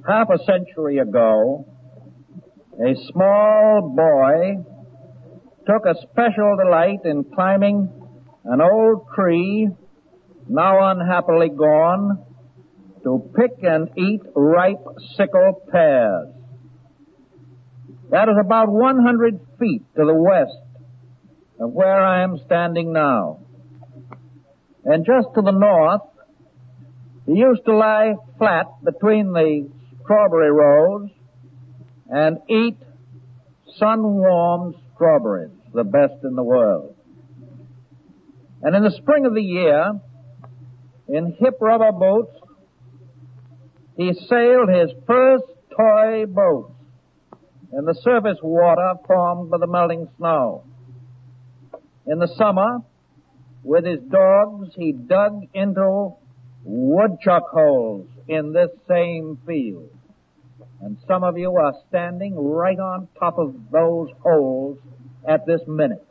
Half a century ago, a small boy took a special delight in climbing an old tree, now unhappily gone, to pick and eat ripe sickle pears. That is about 100 feet to the west of where I am standing now. And just to the north, he used to lie flat between the strawberry rows and eat sun-warmed strawberries, the best in the world. And in the spring of the year, in hip rubber boots, he sailed his first toy boats in the surface water formed by the melting snow. In the summer, with his dogs, he dug into woodchuck holes in this same field. And some of you are standing right on top of those holes at this minute.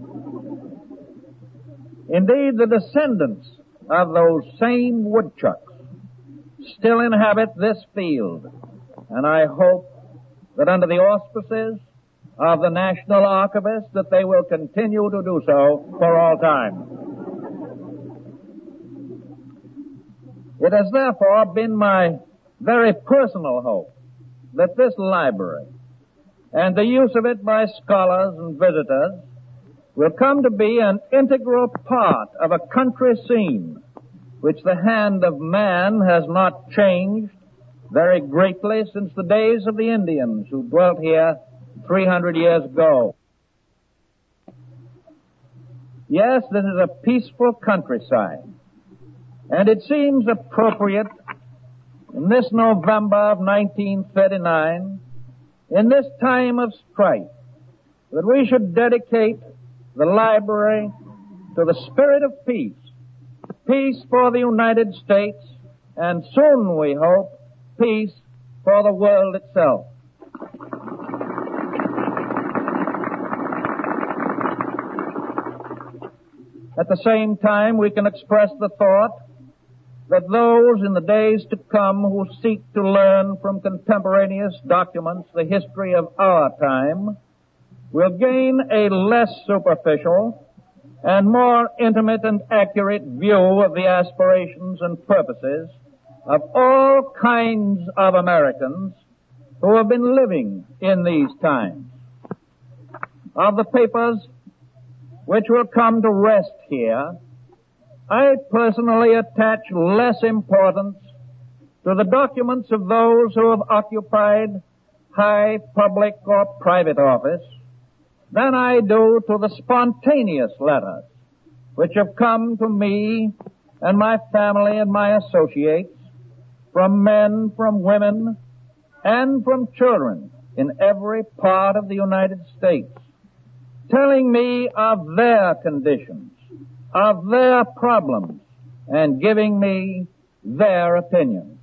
Indeed, the descendants of those same woodchucks still inhabit this field, and I hope that under the auspices of the National Archivist that they will continue to do so for all time. It has therefore been my very personal hope that this library and the use of it by scholars and visitors will come to be an integral part of a country scene which the hand of man has not changed very greatly since the days of the Indians who dwelt here 300 years ago. Yes, this is a peaceful countryside, and it seems appropriate in this November of 1939, in this time of strife, that we should dedicate the library to the spirit of peace, peace for the United States, and soon, we hope, peace for the world itself. At the same time, we can express the thought that those in the days to come who seek to learn from contemporaneous documents the history of our time will gain a less superficial and more intimate and accurate view of the aspirations and purposes of all kinds of Americans who have been living in these times. Of the papers which will come to rest here, I personally attach less importance to the documents of those who have occupied high public or private office than I do to the spontaneous letters which have come to me and my family and my associates from men, from women, and from children in every part of the United States, telling me of their conditions, of their problems, and giving me their opinions.